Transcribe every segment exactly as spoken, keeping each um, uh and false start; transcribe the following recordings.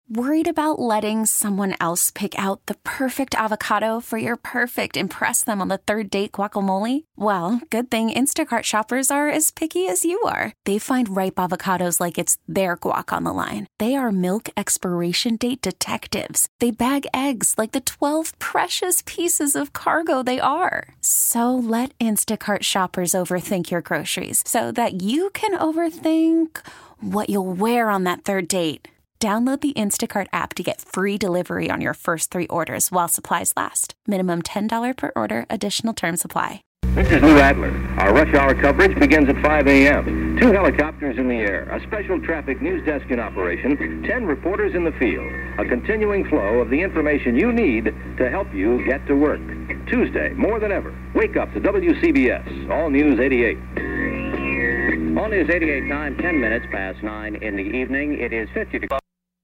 Worried about letting someone else pick out the perfect avocado for your perfect impress them on the third date guacamole? Well, good thing Instacart shoppers are as picky as you are. They find ripe avocados like it's their guac on the line. They are milk expiration date detectives. They bag eggs like the twelve precious pieces of cargo they are. So let Instacart shoppers overthink your groceries so that you can overthink what you'll wear on that third date. Download the Instacart app to get free delivery on your first three orders while supplies last. Minimum ten dollars per order. Additional terms apply. This is Lou Adler. Our rush hour coverage begins at five a.m. Two helicopters in the air, a special traffic news desk in operation, ten reporters in the field, a continuing flow of the information you need to help you get to work. Tuesday, more than ever, wake up to W C B S, All News eighty-eight. All News eighty-eight time, ten minutes past nine in the evening. It is fifty degrees.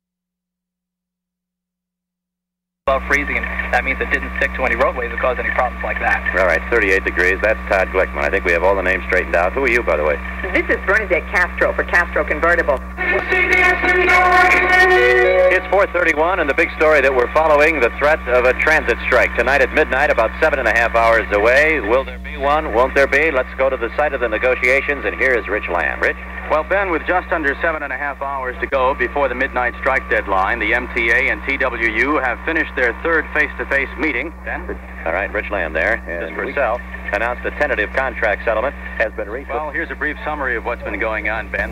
Above freezing, and that means it didn't stick to any roadways or cause any problems like that. All right, thirty-eight degrees. That's Todd Glickman. I think we have all the names straightened out. Who are you, by the way? This is Bernadette Castro for Castro Convertible. It's four thirty-one, and the big story that we're following, the threat of a transit strike. Tonight at midnight, about seven and a half hours away. Will there be one? Won't there be? Let's go to the site of the negotiations, and here is Rich Lamb. Rich? Well, Ben, with just under seven and a half hours to go before the midnight strike deadline, the M T A and T W U have finished their third face-to-face meeting. Ben? All right, Rich Lamb there. And for yourself, announced a tentative contract settlement has been reached. Well, here's a brief summary of what's been going on, Ben.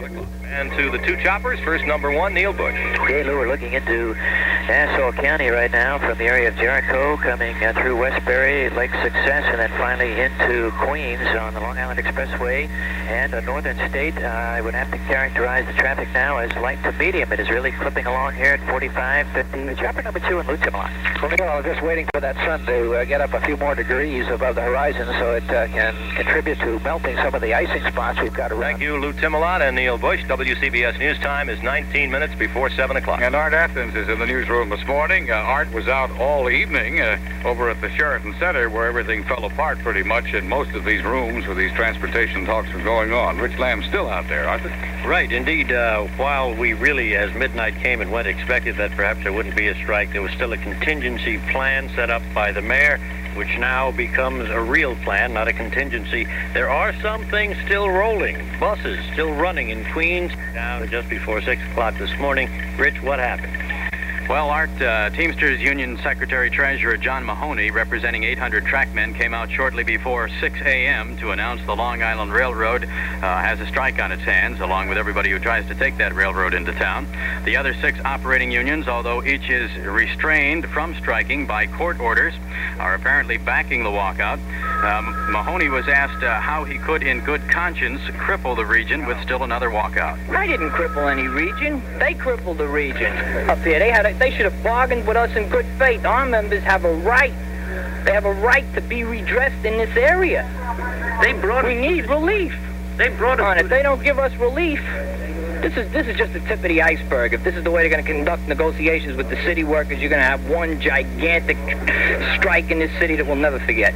And to the two choppers, first number one, Neil Bush. Okay, Lou, we're looking into Nassau County right now from the area of Jericho, coming uh, through Westbury, Lake Success, and then finally into Queens on the Long Island Expressway and a northern state. Uh, I would have to characterize the traffic now as light to medium. It is really clipping along here at forty-five, fifty. Chopper number two in Lutimont. Well, just waiting for that sun to uh, get up a few more degrees above the horizon so it uh, can contribute to melting some of the icing spots we've got around. Thank you, Lou Timolot and Neil Bush. W C B S News time is nineteen minutes before seven o'clock. And Art Athens is in the newsroom this morning. Uh, Art was out all evening uh, over at the Sheraton Center where everything fell apart pretty much in most of these rooms where these transportation talks were going on. Rich Lamb's still out there, aren't they? Right, indeed. Uh, while we really, as midnight came and went, expected that perhaps there wouldn't be a strike, there was still a contingency plan set up by the mayor, which now becomes a real plan, not a contingency. There are some things still rolling. Buses still running in Queens. Down just before six o'clock this morning. Rich, what happened? Well, Art, uh, Teamsters Union Secretary-Treasurer John Mahoney, representing eight hundred trackmen, came out shortly before six a.m. to announce the Long Island Railroad uh, has a strike on its hands, along with everybody who tries to take that railroad into town. The other six operating unions, although each is restrained from striking by court orders, are apparently backing the walkout. Um, Mahoney was asked uh, how he could, in good conscience, cripple the region with still another walkout. I didn't cripple any region. They crippled the region up here. They had a They should have bargained with us in good faith. Our members have a right. They have a right to be redressed in this area. They brought We need relief. They brought On us. if they don't give us relief, this is this is just the tip of the iceberg. If this is the way they're going to conduct negotiations with the city workers, you're going to have one gigantic strike in this city that we'll never forget.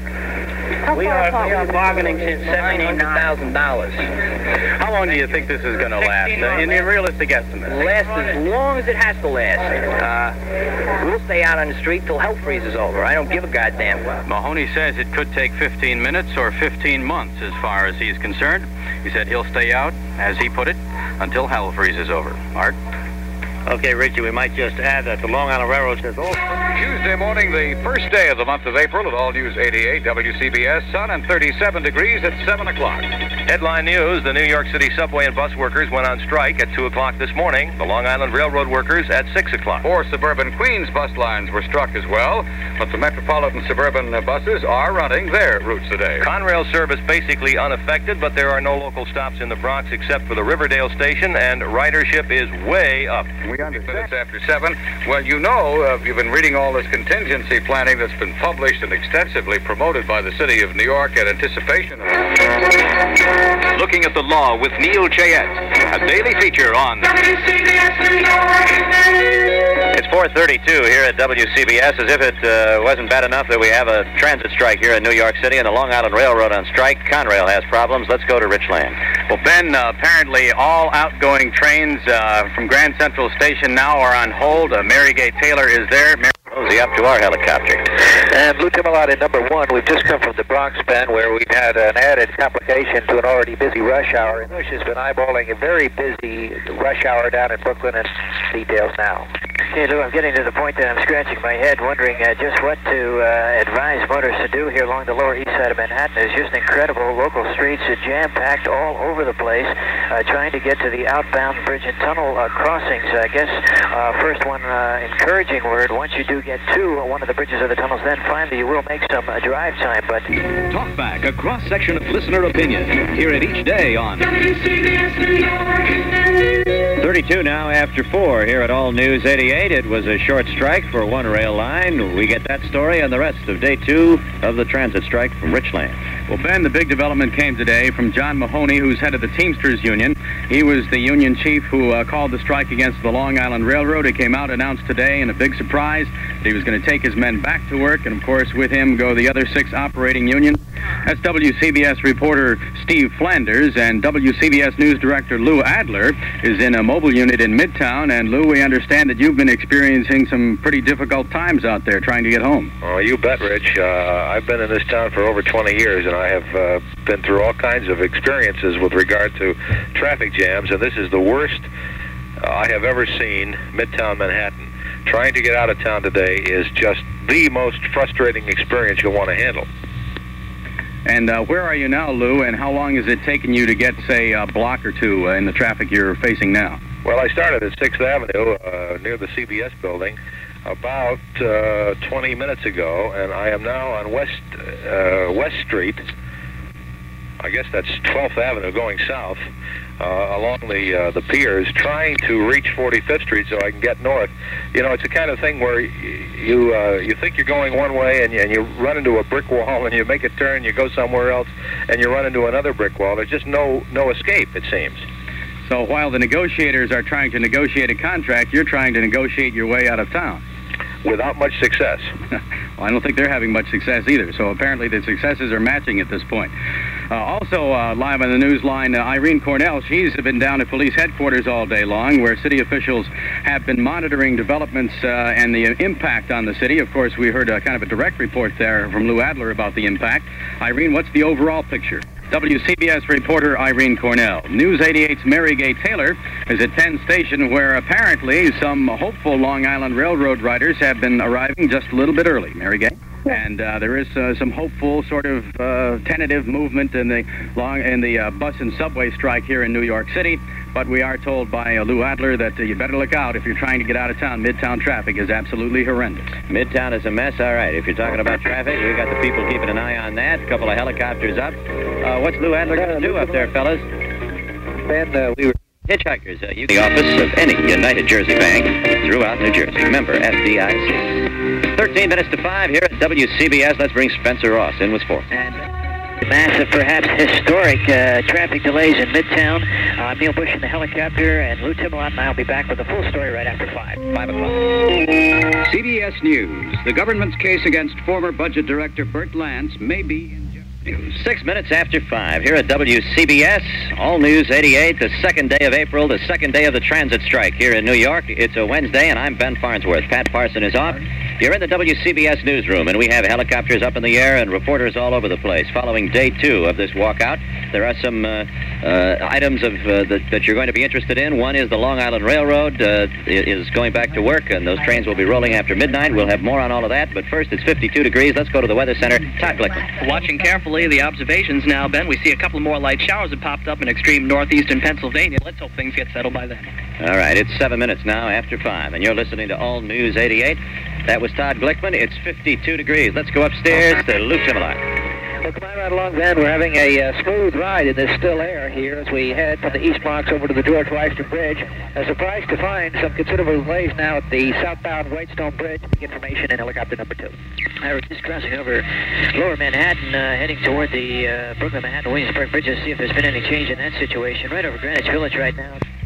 We are, we are bargaining since nine hundred thousand dollars. How long do you think this is going to last? Uh, in a realistic estimate. Last as long as it has to last. Uh, we'll stay out on the street till hell freezes over. I don't give a goddamn. Mahoney says it could take fifteen minutes or fifteen months as far as he's concerned. He said he'll stay out, as he put it, until hell freezes over. Art? Okay, Richie, we might just add that the Long Island Railroad says, oh. Tuesday morning, the first day of the month of April at All News eighty-eight W C B S, sun and thirty-seven degrees at seven o'clock. Headline news, the New York City subway and bus workers went on strike at two o'clock this morning. The Long Island Railroad workers at six o'clock. Four suburban Queens bus lines were struck as well, but the Metropolitan suburban buses are running their routes today. Conrail service basically unaffected, but there are no local stops in the Bronx except for the Riverdale station, and ridership is way up. We understand. Minutes after seven. Well, you know, uh, you've been reading all this contingency planning that's been published and extensively promoted by the city of New York in anticipation of... Looking at the Law with Neil Chayette, a daily feature on... It's four four thirty-two here at W C B S, as if it uh, wasn't bad enough that we have a transit strike here in New York City and the Long Island Railroad on strike. Conrail has problems. Let's go to Rich Lamb. Well, Ben, uh, apparently all outgoing trains uh, from Grand Central Station now are on hold. Uh, Mary Gay Taylor is there. Mary Rosie up to our helicopter. And Blue Camelot in number one. We've just come from the Bronx, Ben, where we've had an added complication to an already busy rush hour. And Bush has been eyeballing a very busy rush hour down in Brooklyn, and details now. Okay, Lou, I'm getting to the point that I'm scratching my head, wondering uh, just what to uh, advise motorists to do here along the Lower East Side of Manhattan. There's just incredible local streets, uh, jam-packed all over the place, uh, trying to get to the outbound bridge and tunnel uh, crossings. I guess uh, first one uh, encouraging word, once you do get to one of the bridges or the tunnels, then finally you will make some uh, drive time. But Talk Back, a cross-section of listener opinion. Hear it each day on W C B S New York. thirty-two now after four here at All News eighty-eight. It was a short strike for one rail line. We get that story and the rest of day two of the transit strike from Rich Lamb. Well, Ben, the big development came today from John Mahoney, who's head of the Teamsters Union. He was the union chief who uh, called the strike against the Long Island Railroad. He came out, announced today in a big surprise that he was going to take his men back to work, and of course with him go the other six operating unions. That's W C B S reporter Steve Flanders, and W C B S News Director Lou Adler is in a mobile unit in Midtown. And Lou, we understand that you've been experiencing some pretty difficult times out there trying to get home. Oh, you bet, Rich. Uh, I've been in this town for over twenty years, and I have uh, been through all kinds of experiences with regard to traffic jams, and this is the worst uh, I have ever seen Midtown Manhattan. Trying to get out of town today is just the most frustrating experience you'll want to handle. And uh, where are you now, Lou, and how long has it taken you to get, say, a block or two uh, in the traffic you're facing now? Well, I started at sixth Avenue uh, near the C B S building about uh, twenty minutes ago, and I am now on West uh, West Street. I guess that's twelfth Avenue going south uh, along the uh, the piers, trying to reach forty-fifth Street so I can get north. You know, it's the kind of thing where you uh, you think you're going one way and you, and you run into a brick wall, and you make a turn, you go somewhere else, and you run into another brick wall. There's just no no escape, it seems. So while the negotiators are trying to negotiate a contract, you're trying to negotiate your way out of town. Without much success. Well, I don't think they're having much success either, so apparently the successes are matching at this point. Uh, also uh, live on the news line, uh, Irene Cornell. She's been down at police headquarters all day long, where city officials have been monitoring developments uh, and the impact on the city. Of course, we heard a, kind of a direct report there from Lou Adler about the impact. Irene, what's the overall picture? W C B S reporter Irene Cornell. News eighty-eight's Mary Gay Taylor is at Penn Station, where apparently some hopeful Long Island Railroad riders have been arriving just a little bit early. Mary Gay? And uh, there is uh, some hopeful sort of uh, tentative movement in the long in the uh, bus and subway strike here in New York City. But we are told by uh, Lou Adler that uh, you better look out if you're trying to get out of town. Midtown traffic is absolutely horrendous. Midtown is a mess. All right, if you're talking about traffic, we got the people keeping an eye on that. A couple of helicopters up. Uh, what's Lou Adler going to do up there, fellas? Ben, uh, we were hitchhikers. Uh, the office of any United Jersey bank throughout New Jersey. Member F D I C. thirteen minutes to five here at W C B S. Let's bring Spencer Ross in with sports. Massive, perhaps historic uh, traffic delays in Midtown. Uh, Neil Bush in the helicopter, and Lou Timmelot and I will be back with a full story right after five. Five o'clock. C B S News. The government's case against former Budget Director Bert Lance may be in news. Six minutes after five here at W C B S. All News eighty-eight, the second day of April, the second day of the transit strike here in New York. It's a Wednesday, and I'm Ben Farnsworth. Pat Parson is off. You're in the W C B S newsroom, and we have helicopters up in the air and reporters all over the place. Following day two of this walkout, there are some uh, uh, items of uh, that, that you're going to be interested in. One is the Long Island Railroad uh, is going back to work, and those trains will be rolling after midnight. We'll have more on all of that, but first it's fifty-two degrees. Let's go to the Weather Center. Todd Glickman. Watching carefully the observations now, Ben, we see a couple more light showers that popped up in extreme northeastern Pennsylvania. Let's hope things get settled by then. All right, it's seven minutes now after five, and you're listening to All News eighty-eight. That was Todd Glickman. It's fifty-two degrees. Let's go upstairs to Lou Timmelot. Well, come on right along, Ben. We're having a uh, smooth ride in this still air here as we head from the East Bronx over to the George Washington Bridge. A surprise to find some considerable delays now at the southbound Whitestone Bridge. Information in helicopter number two. I was just crossing over Lower Manhattan, uh, heading toward the uh, Brooklyn Manhattan Williamsburg Bridge to see if there's been any change in that situation. Right over Greenwich Village right now.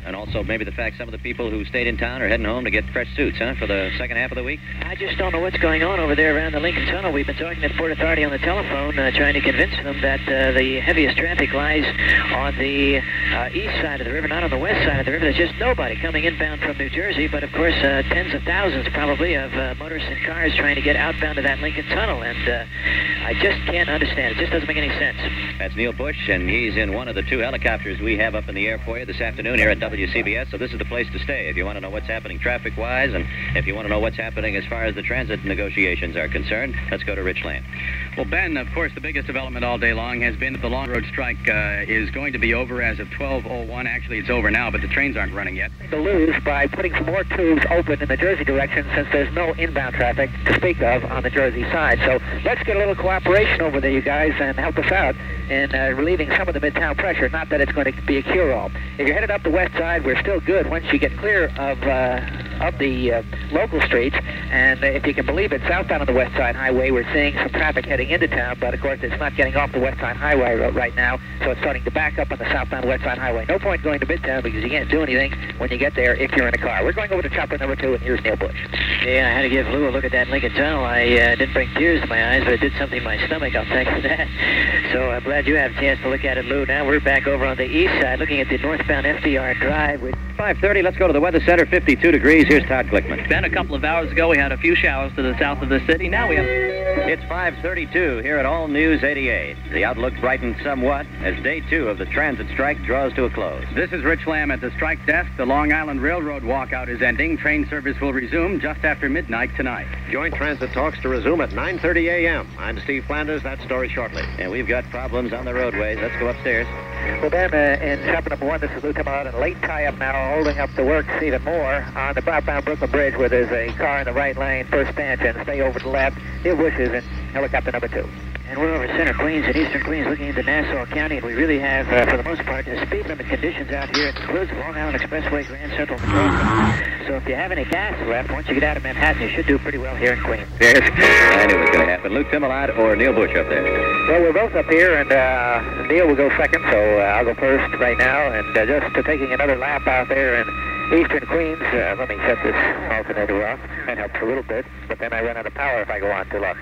And also maybe the fact some of the people who stayed in town are heading home to get fresh suits, huh, for the second half of the week? I just don't know what's going on over there around the Lincoln Tunnel. We've been talking to the Port Authority on the telephone, uh, trying to convince them that uh, the heaviest traffic lies on the uh, east side of the river, not on the west side of the river. There's just nobody coming inbound from New Jersey, but of course uh, tens of thousands probably of uh, motorists and cars trying to get outbound to that Lincoln Tunnel, and uh, I just can't understand. It just doesn't make any sense. That's Neil Bush, and he's in one of the two helicopters we have up in the air for you this afternoon here at W C B S, so this is the place to stay if you want to know what's happening traffic-wise, and if you want to know what's happening as far as the transit negotiations are concerned. Let's go to Rich Lamb. Well, Ben, of course, the biggest development all day long has been that the long road strike uh, is going to be over as of twelve oh one. Actually, it's over now, but the trains aren't running yet. To lose by putting some more tubes open in the Jersey direction, since there's no inbound traffic to speak of on the Jersey side. So let's get a little cooperation over there, you guys, and help us out in uh, relieving some of the midtown pressure. Not that it's going to be a cure-all. If you're headed up the west side, we're still good once you get clear of uh, of the uh, local streets. And uh, if you can believe it, southbound on the west side highway, we're seeing some traffic heading into town, but of course it's not getting off the west side highway right now, so it's starting to back up on the southbound west side highway. No point going to midtown because you can't do anything when you get there if you're in a car. We're going over to chopper number two, and here's Neil Bush. Yeah, I had to give Lou a look at that Lincoln Tunnel. I uh, didn't bring tears to my eyes, but it did something to my stomach, I'll thank you for that. So I'm glad you have a chance to look at it, Lou. Now we're back over on the east side looking at the northbound F D R Drive. With five thirty, let's go to the Weather Center, fifty-two degrees. Here's Todd Glickman. Ben, a couple of hours ago we had a few showers to the south of the city. Now we have... It's five thirty-two here at All News eighty-eight. The outlook brightened somewhat as day two of the transit strike draws to a close. This is Rich Lamb at the strike desk. The Long Island Railroad walkout is ending. Train service will resume just after midnight tonight. Joint transit talks to resume at nine thirty a.m. I'm Steve Flanders. That story shortly. And we've got problems on the roadways. Let's go upstairs. Well, Ben, uh, in chapter number one, this is Lou Timmerman, and late tie-up now, holding up the works even more on the southbound Brooklyn Bridge, where there's a car in the right lane, first stanchion, stay over to the left. Neil Bush is in helicopter number two. And we're over center Queens and eastern Queens looking into Nassau County, and we really have, uh, for the most part, the speed limit conditions out here. It includes the Long Island Expressway, Grand Central Crossing. So if you have any gas left, once you get out of Manhattan, you should do pretty well here in Queens. Yes, I knew it was going to happen. Luke Timmerlad or Neil Bush up there? Well, we're both up here, and uh, Neil will go second, so uh, I'll go first right now. And uh, just uh, taking another lap out there in eastern Queens, uh, let me shut this alternator off. That helps a little bit, but then I run out of power if I go on too long.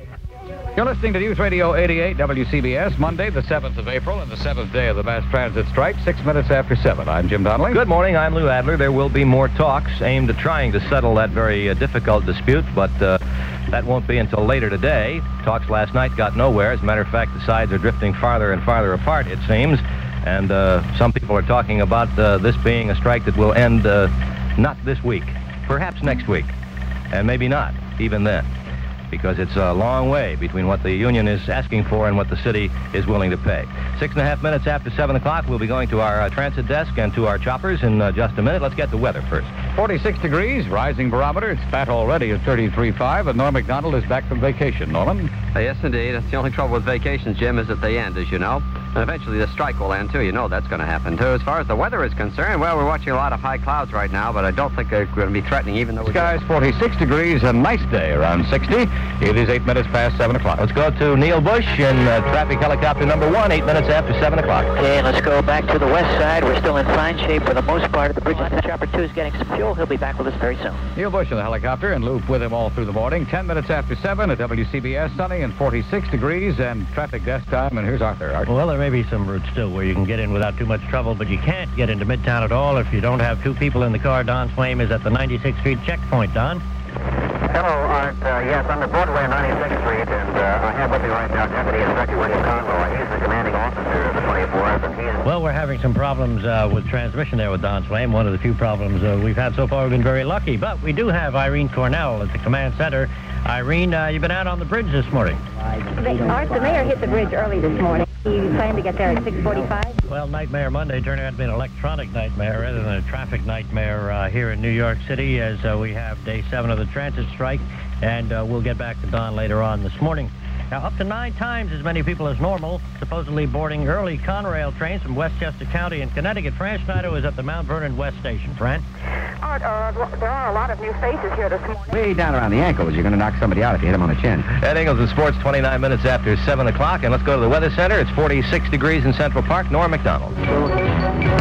You're listening to News Radio eighty-eight W C B S, Monday, the seventh of April, and the seventh day of the mass transit strike, six minutes after seven. I'm Jim Donnelly. Good morning. I'm Lou Adler. There will be more talks aimed at trying to settle that very uh, difficult dispute, but uh, that won't be until later today. Talks last night got nowhere. As a matter of fact, the sides are drifting farther and farther apart, it seems, and uh, some people are talking about uh, this being a strike that will end uh, not this week, perhaps next week, and maybe not, even then, because it's a long way between what the union is asking for and what the city is willing to pay. Six and a half minutes after seven o'clock, we'll be going to our uh, transit desk and to our choppers in uh, just a minute. Let's get the weather first. forty-six degrees, rising barometer. It's fat already at thirty-three point five, and Norm MacDonald is back from vacation. Norman? Uh, yes, indeed. That's the only trouble with vacations, Jim, is that they end, as you know. And eventually the strike will end, too. You know that's going to happen, too. As far as the weather is concerned, well, we're watching a lot of high clouds right now, but I don't think they're going to be threatening, even though... Skies forty-six degrees, a nice day, around sixty. It is eight minutes past seven o'clock. Let's go to Neil Bush in uh, traffic helicopter number one, eight minutes after seven o'clock. Okay, let's go back to the west side. We're still in fine shape for the most part of the bridge. Chopper two is getting some fuel. He'll be back with us very soon. Neil Bush in the helicopter, and Loop with him all through the morning. Ten minutes after seven at W C B S, sunny and forty-six degrees, and traffic desk time. And here's Arthur. Arthur. Well, there may be some routes still where you can get in without too much trouble, but you can't get into Midtown at all if you don't have two people in the car. Don Swaim is at the ninety-sixth Street checkpoint. Don? Hello, Art. Uh, yes, I'm at Broadway on ninety-sixth Street, and uh, I have with me right now Deputy Inspector William Conroy. He's the commanding officer of the twenty-fourth, and he is... Well, we're having some problems uh, with transmission there with Don Swaim. One of the few problems uh, we've had so far. We've been very lucky, but we do have Irene Cornell at the command center. Irene, uh, you've been out on the bridge this morning. Art, the mayor hit the bridge early this morning. He planned to get there at six forty-five. Well, Nightmare Monday turned out to be an electronic nightmare rather than a traffic nightmare uh, here in New York City, as uh, we have day seven of the transit strike, and uh, we'll get back to Don later on this morning. Now, up to nine times as many people as normal, supposedly boarding early Conrail trains from Westchester County in Connecticut. Fran Schneider is at the Mount Vernon West Station. Fran? Art, uh, there are a lot of new faces here this morning. Way down around the ankles. You're going to knock somebody out if you hit him on the chin. Ed Ingles in sports, twenty-nine minutes after seven o'clock. And let's go to the Weather Center. It's forty-six degrees in Central Park. Norm MacDonald. Gordon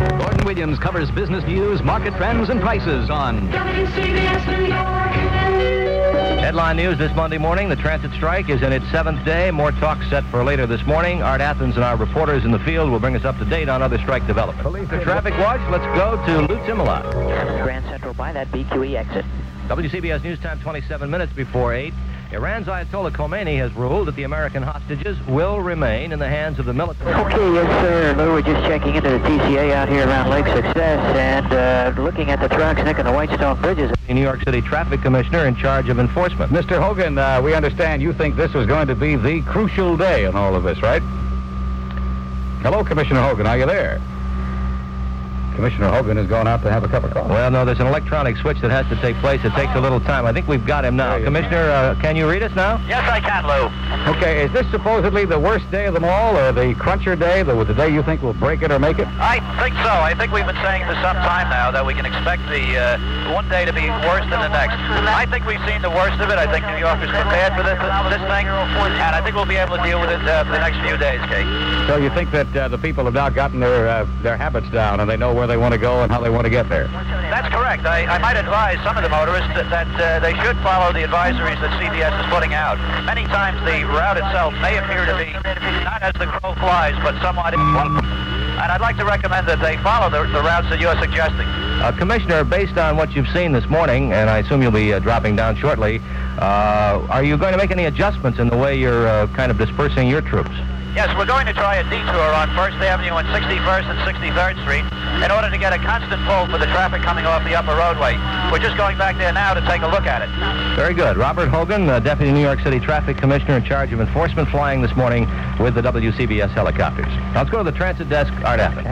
Williams covers business news, market trends, and prices on W C B S New York. Headline news this Monday morning. The transit strike is in its seventh day. More talk set for later this morning. Art Athens and our reporters in the field will bring us up to date on other strike developments. The traffic watch, let's go to Lou Timolot. Grand Central by that B Q E exit. W C B S News Time, twenty-seven minutes before eight. Iran's Ayatollah Khomeini has ruled that the American hostages will remain in the hands of the military. Okay, yes, sir. Lou, we're just checking into the T C A out here around Lake Success and uh, looking at the trucks nicking the Whitestone bridges. The New York City Traffic Commissioner in charge of enforcement. Mister Hogan, uh, we understand you think this was going to be the crucial day in all of this, right? Hello, Commissioner Hogan. Are you there? Commissioner Hogan has gone out to have a cup of coffee. Well, no, there's an electronic switch that has to take place. It takes a little time. I think we've got him now. Commissioner, uh, can you read us now? Yes, I can, Lou. Okay, is this supposedly the worst day of them all, or the cruncher day, the, the day you think will break it or make it? I think so. I think we've been saying for some time now that we can expect the uh, one day to be worse than the next. I think we've seen the worst of it. I think New York is prepared for this, this thing, and I think we'll be able to deal with it uh, for the next few days, Kate. So you think that uh, the people have now gotten their uh, their habits down and they know where they want to go and how they want to get there? That's correct. I, I might advise some of the motorists that, that uh, they should follow the advisories that C B S is putting out. Many times the route itself may appear to be not as the crow flies, but somewhat... And I'd like to recommend that they follow the, the routes that you're suggesting. Uh, Commissioner, based on what you've seen this morning, and I assume you'll be uh, dropping down shortly, uh, are you going to make any adjustments in the way you're uh, kind of dispersing your troops? Yes, we're going to try a detour on First Avenue and sixty-first and sixty-third Street in order to get a constant pull for the traffic coming off the upper roadway. We're just going back there now to take a look at it. Very good. Robert Hogan, uh, Deputy New York City Traffic Commissioner in charge of enforcement, flying this morning with the W C B S helicopters. Now let's go to the transit desk. Art Athens.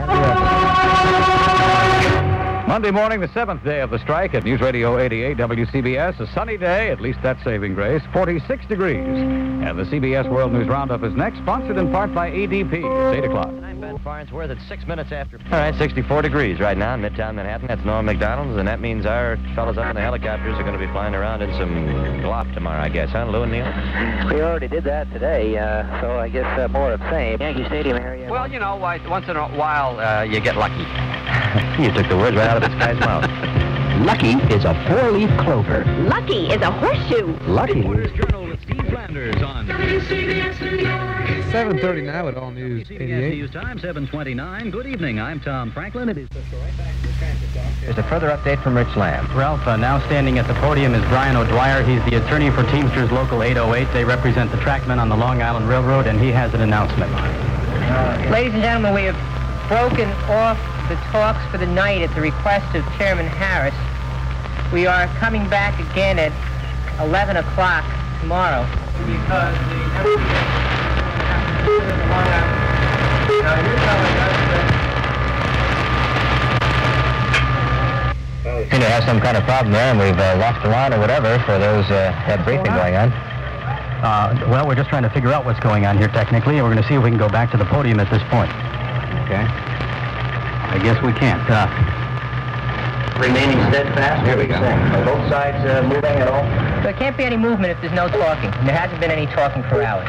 Monday morning, the seventh day of the strike at News Radio eighty-eight W C B S. A sunny day, at least that's saving grace, forty-six degrees. And the C B S World News Roundup is next, sponsored in part by A D P. It's eight o'clock. I'm Ben Farnsworth at six minutes after... All right, sixty-four degrees right now in Midtown Manhattan. That's Norm McDonald's, and that means our fellows up in the helicopters are going to be flying around in some glop tomorrow, I guess, huh, Lou and Neil? We already did that today, uh, so I guess uh, more of the same. Yankee Stadium area. Well, you know, once in a while uh, you get lucky. You took the words right out of this guy's mouth. Lucky is a four-leaf clover. Lucky is a horseshoe. Lucky. Reporters Journal with Steve Flanders on W C B S New York. seven thirty now at All News eighty-eight. News Time, seven twenty-nine. Good evening. I'm Tom Franklin. It is... Here's a further update from Rich Lamb. Ralph, uh, now standing at the podium is Brian O'Dwyer. He's the attorney for Teamsters Local eight oh eight. They represent the trackmen on the Long Island Railroad, and he has an announcement. Ladies and gentlemen, we have broken off the talks for the night at the request of Chairman Harris. We are coming back again at eleven o'clock tomorrow. Because the... We seem to have some kind of problem there, and we've uh, lost the line or whatever for those uh, that briefing going on. Uh, well, we're just trying to figure out what's going on here technically, and we're going to see if we can go back to the podium at this point. Okay. I guess we can't. Uh, Remaining steadfast? Here we go. Are both sides uh, moving at all? There can't be any movement if there's no talking. There hasn't been any talking for hours.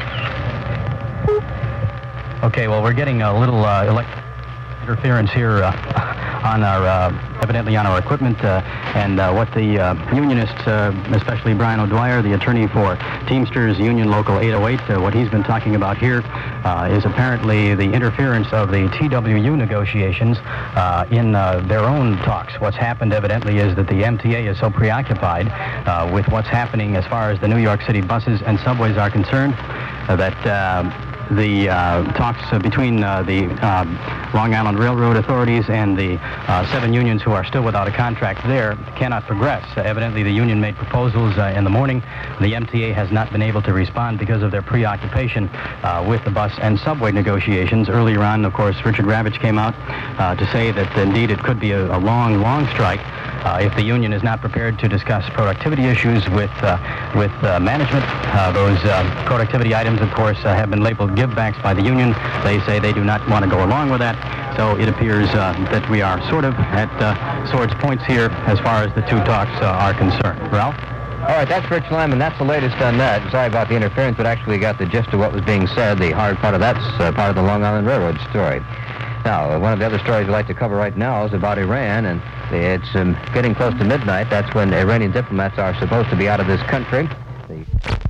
Okay, well, we're getting a little uh, elect interference here uh, on our, uh, evidently on our equipment, uh, and uh, what the uh, unionists, uh, especially Brian O'Dwyer, the attorney for Teamsters Union Local eight oh eight, uh, what he's been talking about here uh, is apparently the interference of the T W U negotiations uh, in uh, their own talks. What's happened, evidently, is that the M T A is so preoccupied uh, with what's happening as far as the New York City buses and subways are concerned uh, that uh, the uh, talks uh, between uh, the uh, Long Island Railroad authorities and the uh, seven unions who are still without a contract there cannot progress. Uh, evidently, the union made proposals uh, in the morning. The M T A has not been able to respond because of their preoccupation uh, with the bus and subway negotiations. Earlier on, of course, Richard Ravitch came out uh, to say that indeed it could be a, a long, long strike uh, if the union is not prepared to discuss productivity issues with uh, with uh, management. Uh, those uh, productivity items, of course, uh, have been labeled givebacks by the union. They say they do not want to go along with that. So it appears uh, that we are sort of at uh, swords points here as far as the two talks uh, are concerned. Ralph? All right, that's Rich Lamb, and that's the latest on that. Sorry about the interference, but actually got the gist of what was being said. The hard part of that's uh, part of the Long Island Railroad story. Now, one of the other stories we'd like to cover right now is about Iran, and it's um, getting close to midnight. That's when Iranian diplomats are supposed to be out of this country. The...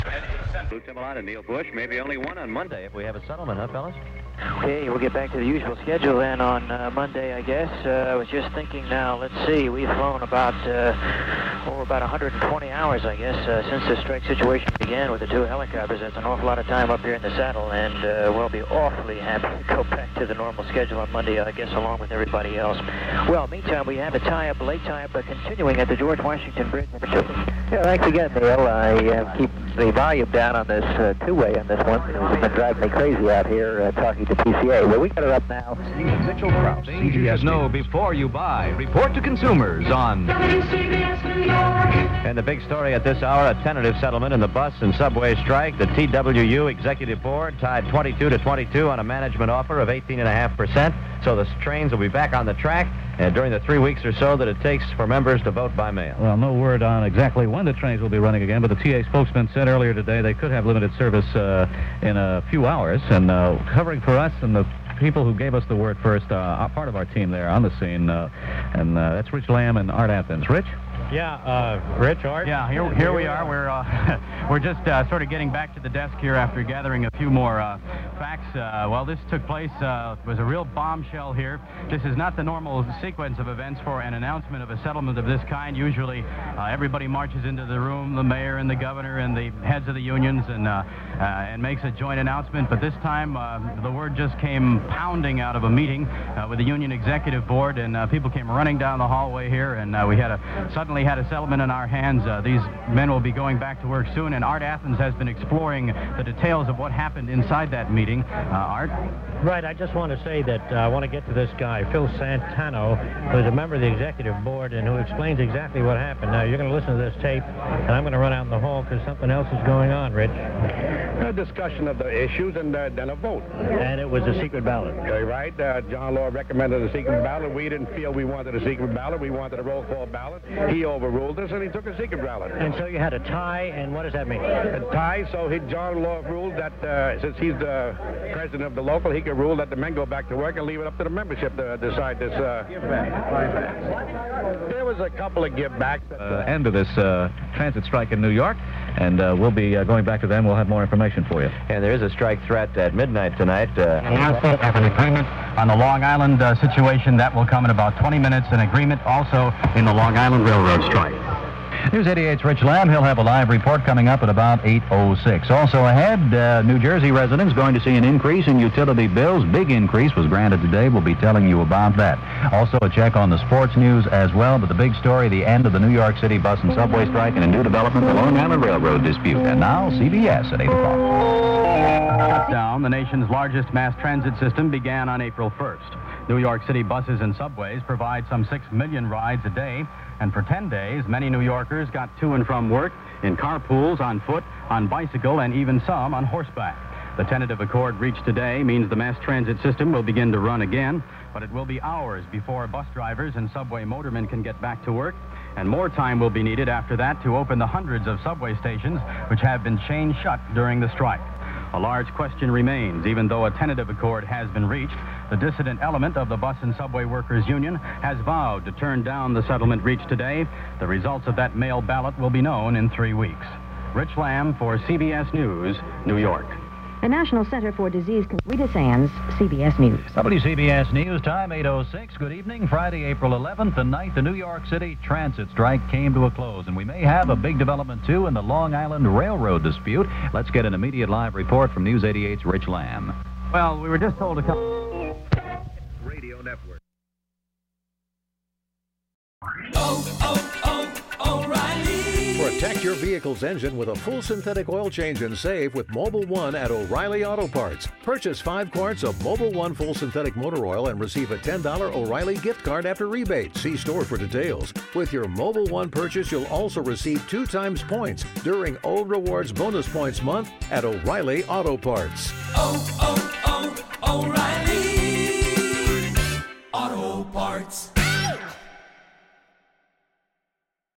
Lou Timmerline and Neil Bush, maybe only one on Monday if we have a settlement, huh, fellas? Okay, we'll get back to the usual schedule then on uh, Monday, I guess. Uh, I was just thinking now, let's see, we've flown about, uh, oh, about one hundred twenty hours, I guess, uh, since the strike situation began with the two helicopters. That's an awful lot of time up here in the saddle, and uh, we'll be awfully happy to go back to the normal schedule on Monday, I guess, along with everybody else. Well, meantime, we have a tie-up, a late tie-up, uh, continuing at the George Washington Bridge. Yeah, thanks again, Neil. I uh, keep the volume down on this uh, two-way on this one. It's been driving me crazy out here uh, talking to P C A. Well, we got it up now. Mitchell Crouch, C B S Know before you buy. Report to consumers on W C B S New York. And the big story at this hour, a tentative settlement in the bus and subway strike. The T W U Executive Board tied twenty-two to twenty-two on a management offer of eighteen point five percent. So the trains will be back on the track uh, during the three weeks or so that it takes for members to vote by mail. Well, no word on exactly when the trains will be running again, but the T A spokesman said earlier today they could have limited service uh, in a few hours. And uh, covering for us and the people who gave us the word first, uh, part of our team there on the scene, uh, and uh, that's Rich Lamb and Art Athens. Rich? Yeah, uh, Rich, Art? Yeah, here, here we are. We're uh, we're just uh, sort of getting back to the desk here after gathering a few more uh, facts. Uh, well, this took place, uh, was a real bombshell here. This is not the normal sequence of events for an announcement of a settlement of this kind. Usually, uh, everybody marches into the room, the mayor and the governor and the heads of the unions, and uh, uh, and makes a joint announcement. But this time, uh, the word just came pounding out of a meeting uh, with the union executive board, and uh, people came running down the hallway here, and uh, we had a suddenly had a settlement in our hands. Uh, these men will be going back to work soon, and Art Athens has been exploring the details of what happened inside that meeting. Uh, Art? Right, I just want to say that uh, I want to get to this guy, Phil Santano, who is a member of the executive board and who explains exactly what happened. Now, you're going to listen to this tape, and I'm going to run out in the hall because something else is going on, Rich. A discussion of the issues and uh, then a vote. And it was a secret ballot. Okay, right. Uh, John Law recommended a secret ballot. We didn't feel we wanted a secret ballot. We wanted a roll call ballot. He overruled us, and he took a secret ballot. And so you had a tie, and what does that mean? A tie, so he, John Law ruled that uh, since he's the president of the local, he could rule that the men go back to work and leave it up to the membership to decide this. Uh, give back. There was a couple of give backs. Uh, end of this uh, transit strike in New York, and uh, we'll be uh, going back to them. We'll have more information for you. And there is a strike threat at midnight tonight. Uh, We now set up an agreement on the Long Island uh, situation. That will come in about twenty minutes. An agreement also in the Long Island Railroad strike. News eighty-eight's Rich Lamb. He'll have a live report coming up at about eight oh six. Also ahead, uh, New Jersey residents going to see an increase in utility bills. Big increase was granted today. We'll be telling you about that. Also a check on the sports news as well. But the big story, the end of the New York City bus and subway strike and a new development, the Long Island Railroad dispute. And now C B S at eight o'clock. Shutdown, the nation's largest mass transit system, began on April first. New York City buses and subways provide some six million rides a day. And for ten days, many New Yorkers got to and from work in carpools, on foot, on bicycle, and even some on horseback. The tentative accord reached today means the mass transit system will begin to run again, but it will be hours before bus drivers and subway motormen can get back to work, and more time will be needed after that to open the hundreds of subway stations which have been chained shut during the strike. A large question remains. Even though a tentative accord has been reached, the dissident element of the Bus and Subway Workers Union has vowed to turn down the settlement reached today. The results of that mail ballot will be known in three weeks. Rich Lamb for C B S News, New York. The National Center for Disease Control. Rita Sands, C B S News. W C B S News time, eight oh six. Good evening. Friday, April eleventh. Tonight, the New York City transit strike came to a close, and we may have a big development, too, in the Long Island Railroad dispute. Let's get an immediate live report from News eighty-eight's Rich Lamb. Well, we were just told a couple... Radio Network. Oh, oh, oh, O'Reilly. Protect your vehicle's engine with a full synthetic oil change and save with Mobil One at O'Reilly Auto Parts. Purchase five quarts of Mobil One full synthetic motor oil and receive a ten dollar O'Reilly gift card after rebate. See store for details. With your Mobil One purchase, you'll also receive two times points during O Rewards Bonus Points Month at O'Reilly Auto Parts. Oh, oh,